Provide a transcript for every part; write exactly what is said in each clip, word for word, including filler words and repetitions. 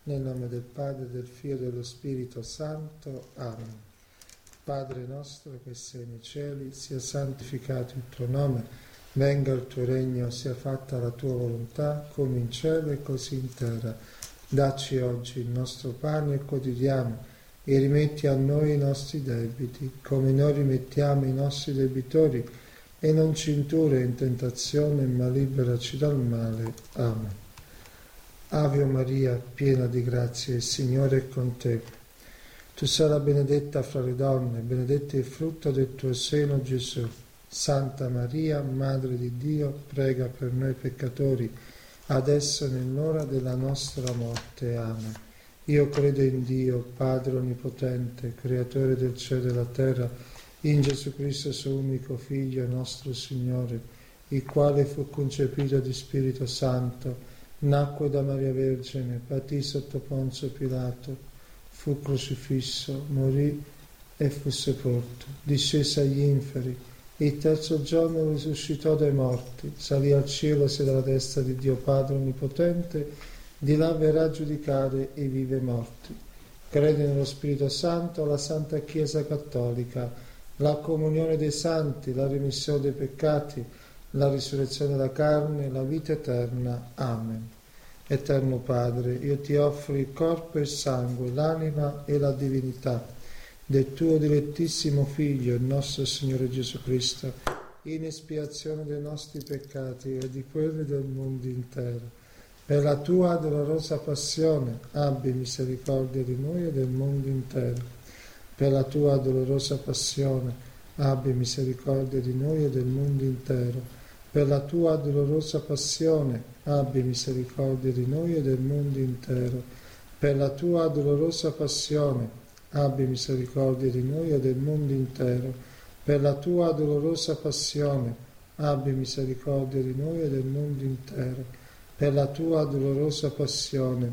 Nel nome del Padre, del Figlio e dello Spirito Santo. Amen. Padre nostro che sei nei cieli, sia santificato il tuo nome, venga il tuo regno, sia fatta la tua volontà, come in cielo e così in terra. Dacci oggi il nostro pane quotidiano e rimetti a noi i nostri debiti, come noi rimettiamo i nostri debitori, e non ci indurre in tentazione, ma liberaci dal male. Amen. Ave Maria, piena di grazia, il Signore è con te. Tu sarai benedetta fra le donne, benedetto il frutto del tuo seno, Gesù. Santa Maria, Madre di Dio, prega per noi peccatori, adesso e nell'ora della nostra morte. Amen. Io credo in Dio, Padre Onnipotente, Creatore del cielo e della terra, in Gesù Cristo, suo unico Figlio, nostro Signore, il quale fu concepito di Spirito Santo, nacque da Maria Vergine, patì sotto Ponzio Pilato, fu crocifisso, morì e fu sepolto, discese agli inferi, il terzo giorno risuscitò dai morti, salì al cielo, siede alla destra di Dio Padre Onnipotente, di là verrà a giudicare i vivi e i morti. Credo nello Spirito Santo, la Santa Chiesa Cattolica, la comunione dei santi, la remissione dei peccati, la risurrezione della carne, la vita eterna. Amen. Eterno Padre, io ti offro il corpo e il sangue, l'anima e la divinità del tuo dilettissimo Figlio, il nostro Signore Gesù Cristo, in espiazione dei nostri peccati e di quelli del mondo intero. Per la tua dolorosa passione, abbi misericordia di noi e del mondo intero. Per la tua dolorosa passione, abbi misericordia di noi e del mondo intero. Per la tua dolorosa passione, abbi misericordia di noi e del mondo intero. Per la tua dolorosa passione, abbi misericordia di noi e del mondo intero. Per la tua dolorosa passione, abbi misericordia di noi e del mondo intero. Per la tua dolorosa passione,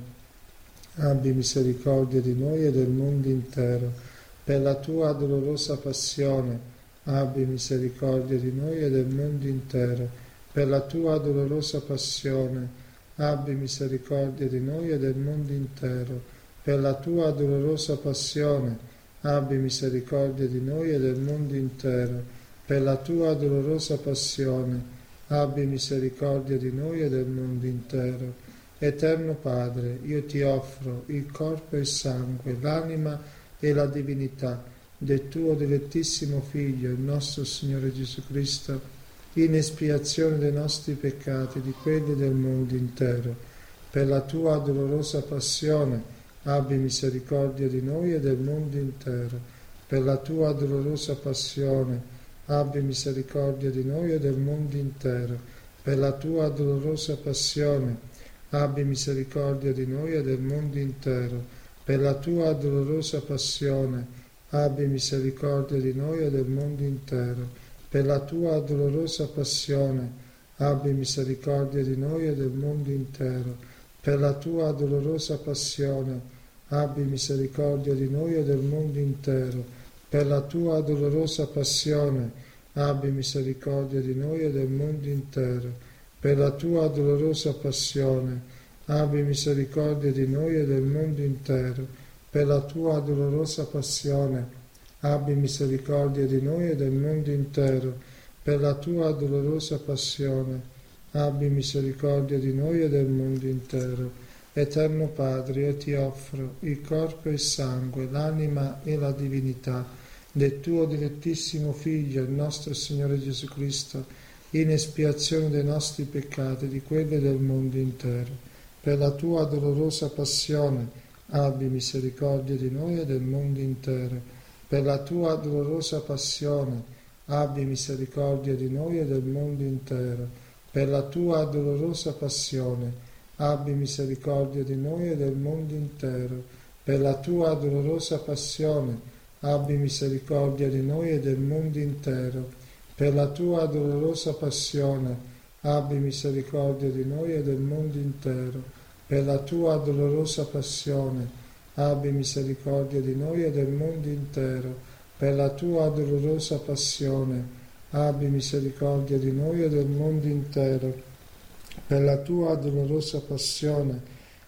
abbi misericordia di noi e del mondo intero. Per la tua dolorosa passione, abbi misericordia di noi e del mondo intero. Per la tua dolorosa passione, abbi misericordia di noi e del mondo intero. Per la tua dolorosa passione, abbi misericordia di noi e del mondo intero. Per la tua dolorosa passione, abbi misericordia di noi e del mondo intero. Eterno Padre, io ti offro il corpo e il sangue, l'anima e la divinità del tuo dilettissimo Figlio, il nostro Signore Gesù Cristo, in espiazione dei nostri peccati e di quelli del mondo intero. Per la tua dolorosa passione, abbi misericordia di noi e del mondo intero. Per la tua dolorosa passione, abbi misericordia di noi e del mondo intero. Per la tua dolorosa passione, abbi misericordia di noi e del mondo intero. Per la tua dolorosa passione, abbi misericordia di noi e del mondo intero. Per la tua dolorosa passione, abbi misericordia di noi e del mondo intero. Per la tua dolorosa passione, abbi misericordia di noi e del mondo intero. Per la tua dolorosa passione, abbi misericordia di noi e del mondo intero. Per la tua dolorosa passione, abbi misericordia di noi e del mondo intero. Per la tua dolorosa passione, abbi misericordia di noi e del mondo intero. Per la tua dolorosa passione, abbi misericordia di noi e del mondo intero. Eterno Padre, io ti offro il corpo e il sangue, l'anima e la divinità del tuo dilettissimo Figlio, il nostro Signore Gesù Cristo, in espiazione dei nostri peccati e di quelli del mondo intero. Per la tua dolorosa passione, abbi misericordia di noi e del mondo intero. Per la tua dolorosa passione, abbi misericordia di noi e del mondo intero. Per la tua dolorosa passione, abbi misericordia di noi e del mondo intero. Per la tua dolorosa passione, abbi misericordia di noi e del mondo intero. Per la tua dolorosa passione, abbi misericordia di noi e del mondo intero. Per la tua dolorosa passione, abbi misericordia di noi e del mondo intero. Per la tua dolorosa passione, abbi misericordia di noi e del mondo intero. Per la tua dolorosa passione,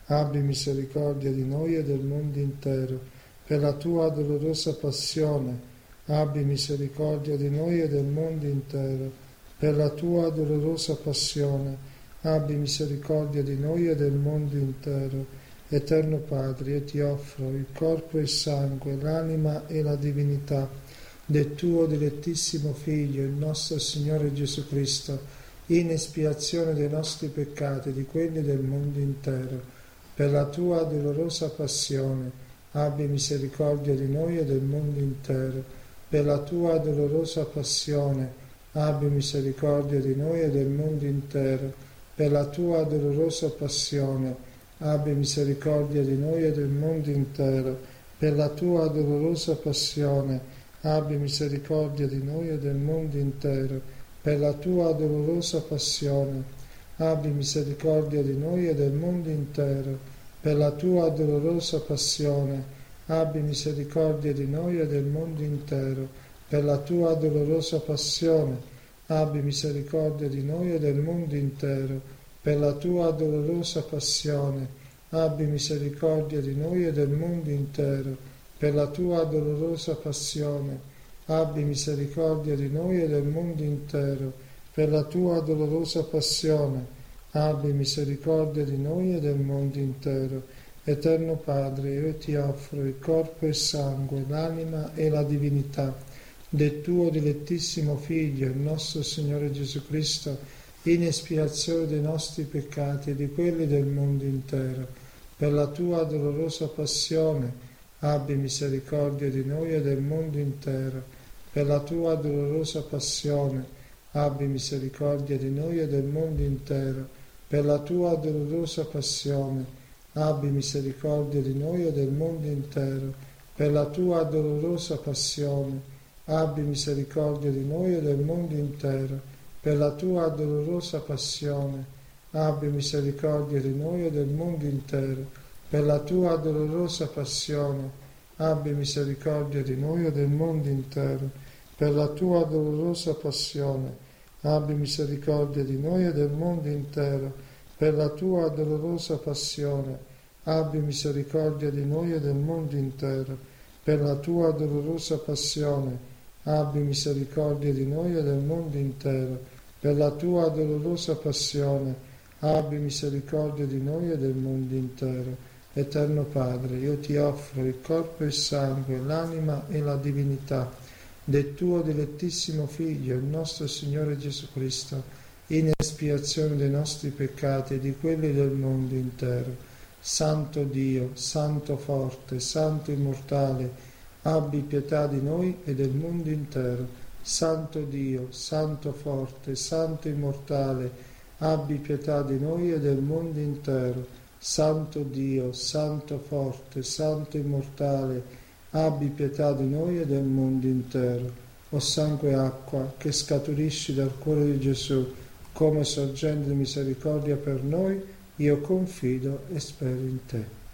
abbi misericordia di noi e del mondo intero. Per la tua dolorosa passione, abbi misericordia di noi e del mondo intero. Per la tua dolorosa passione, abbi misericordia di noi e del mondo intero. Eterno Padre, io ti offro il corpo e il sangue, l'anima e la divinità del tuo dilettissimo Figlio, il nostro Signore Gesù Cristo, in espiazione dei nostri peccati e di quelli del mondo intero. Per la tua dolorosa passione, abbi misericordia di noi e del mondo intero. Per la tua dolorosa passione, abbi misericordia di noi e del mondo intero. Per la tua dolorosa passione, abbi misericordia di noi e del mondo intero. Per la tua dolorosa passione, abbi misericordia di noi e del mondo intero. Per la tua dolorosa passione, abbi misericordia di noi e del mondo intero. Per la tua dolorosa passione, abbi misericordia di noi e del mondo intero. Per la tua dolorosa passione, abbi misericordia di noi e del mondo intero. Per la tua dolorosa passione, abbi misericordia di noi e del mondo intero. Per la tua dolorosa passione, abbi misericordia di noi e del mondo intero. Per la tua dolorosa passione, abbi misericordia di noi e del mondo intero. Eterno Padre, io ti offro il corpo e il sangue, l'anima e la divinità del tuo dilettissimo Figlio, il nostro Signore Gesù Cristo, in espiazione dei nostri peccati e di quelli del mondo intero. Per la tua dolorosa passione, abbi misericordia di noi e del mondo intero. Per la tua dolorosa passione, abbi misericordia di noi e del mondo intero. Per la tua dolorosa passione, abbi misericordia di noi e del mondo intero. Per la tua dolorosa passione, abbi misericordia di noi e del mondo intero. Per la tua dolorosa passione, abbi misericordia di noi e del mondo intero. Per la tua dolorosa passione, abbi misericordia di noi e del mondo intero. Per la tua dolorosa passione, abbi misericordia di noi e del mondo intero. Per la tua dolorosa passione, abbi misericordia di noi e del mondo intero. Per la tua dolorosa passione, abbi misericordia di noi e del mondo intero. Per la tua dolorosa passione, abbi misericordia di noi e del mondo intero. Eterno Padre, io ti offro il corpo e il sangue, l'anima e la divinità del tuo dilettissimo Figlio, il nostro Signore Gesù Cristo, in espiazione dei nostri peccati e di quelli del mondo intero. Santo Dio, Santo forte, Santo immortale, abbi pietà di noi e del mondo intero. Santo Dio, Santo forte, Santo immortale, abbi pietà di noi e del mondo intero. Santo Dio, Santo forte, Santo immortale, abbi pietà di noi e del mondo intero. O sangue e acqua che scaturisci dal cuore di Gesù come sorgente di misericordia per noi, io confido e spero in te.